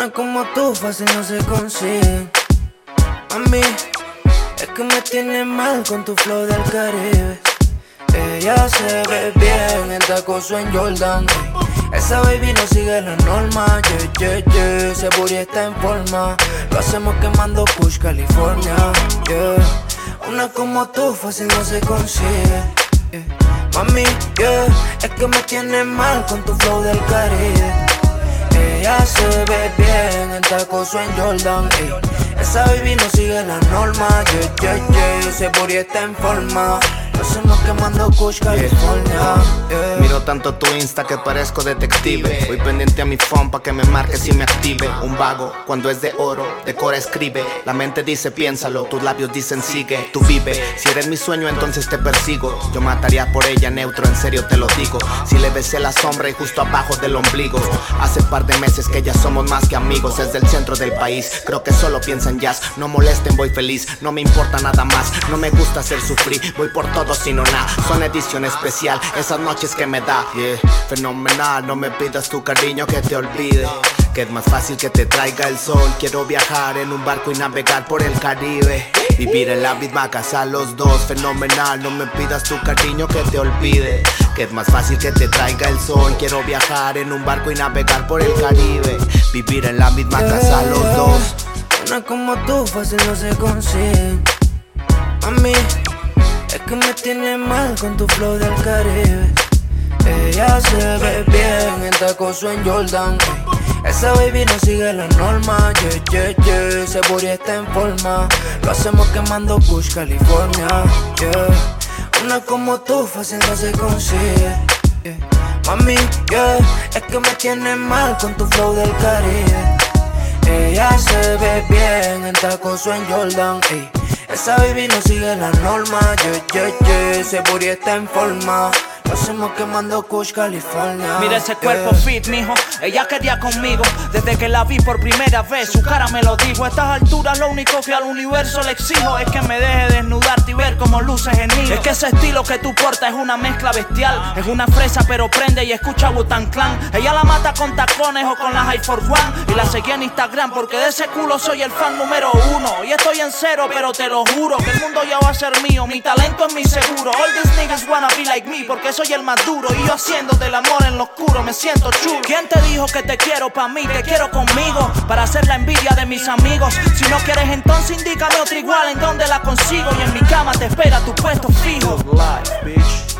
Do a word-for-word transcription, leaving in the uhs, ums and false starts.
Una como tú fácil no se consigue. Mami, es que me tienes mal con tu flow del Caribe. Ella se ve bien en tacos o en Jordan. Esa baby no sigue la norma. Yeah, yeah, yeah. Ese booty está en forma. Lo hacemos quemando Kush, California. Yeah. Una como tú fácil no se consigue. Yeah. Mami, yeah, es que me tienes mal con tu flow del Caribe. Ella se ve bien en tacos o en Jordan. Ey. Esa baby no sigue la norma. Yeah, yeah, yeah. Ese booty está en forma. Lo hacemos quemando Kush, California. Yeah. Miro tanto tu Insta que parezco detective. Voy pendiente a mi phone pa' que me marques y me active. Un vago, cuando es de oro, decora escribe. La mente dice piénsalo, tus labios dicen sigue. Tú vive, si eres mi sueño entonces te persigo. Yo mataría por ella, neutro, en serio te lo digo. Si le besé la sombra y justo abajo del ombligo. Hace par de meses que ya somos más que amigos. Es del centro del país, creo que solo piensa en jazz. No molesten, voy feliz, no me importa nada más. No me gusta hacer sufrir, voy por todo sino nada. Son edición especial, esas noches que me da. Yeah, fenomenal, no me pidas tu cariño que te olvide. Que es más fácil que te traiga el sol. Quiero viajar en un barco y navegar por el Caribe. Vivir en la misma casa los dos. Fenomenal, no me pidas tu cariño que te olvide. Que es más fácil que te traiga el sol. Quiero viajar en un barco y navegar por el Caribe. Vivir en la misma casa los dos. Una como tú fácil no se consigue. Mami, es que me tienes mal con tu flow del Caribe. Ella se ve bien en tacos o en Jordan. Esa baby no sigue la norma. Yeah, yeah, yeah. Ese booty está en forma. Lo hacemos quemando Kush, California. Yeah. Una como tú fácil no se consigue. Yeah. Mami, yeah, es que me tienes mal con tu flow del Caribe. Ella se ve bien en tacos o en Jordan. Ey. Esa baby no sigue la norma. Yeah, yeah, yeah. Ese booty está en forma. Lo hacemos quemando Kush, California. Mira ese cuerpo yeah. fit, mijo. Ella quería conmigo desde que la vi por primera vez. Su cara me lo dijo. A estas alturas lo único que al universo le exijo es que me deje desnudarte y ver cómo luces en mí. Es que ese estilo que tú portas es una mezcla bestial. Es una fresa pero prende y escucha Wu-Tang Clan. Ella la mata con tacones o con las Air Force One. Y la seguí en Instagram porque de ese culo soy el fan número uno. Y estoy en cero pero te lo juro que el mundo ya va a ser mío. Mi talento es mi seguro. All these niggas wanna be like me porque soy el más duro. Y yo haciéndote el amor en lo oscuro me siento chulo. ¿Quién te dijo que te quiero pa' mí? Te quiero conmigo para hacer la envidia de mis amigos. Si no quieres entonces indícame otra igual en donde la consigo. Y en mi cama te espera tu puesto fijo. Life, bitch.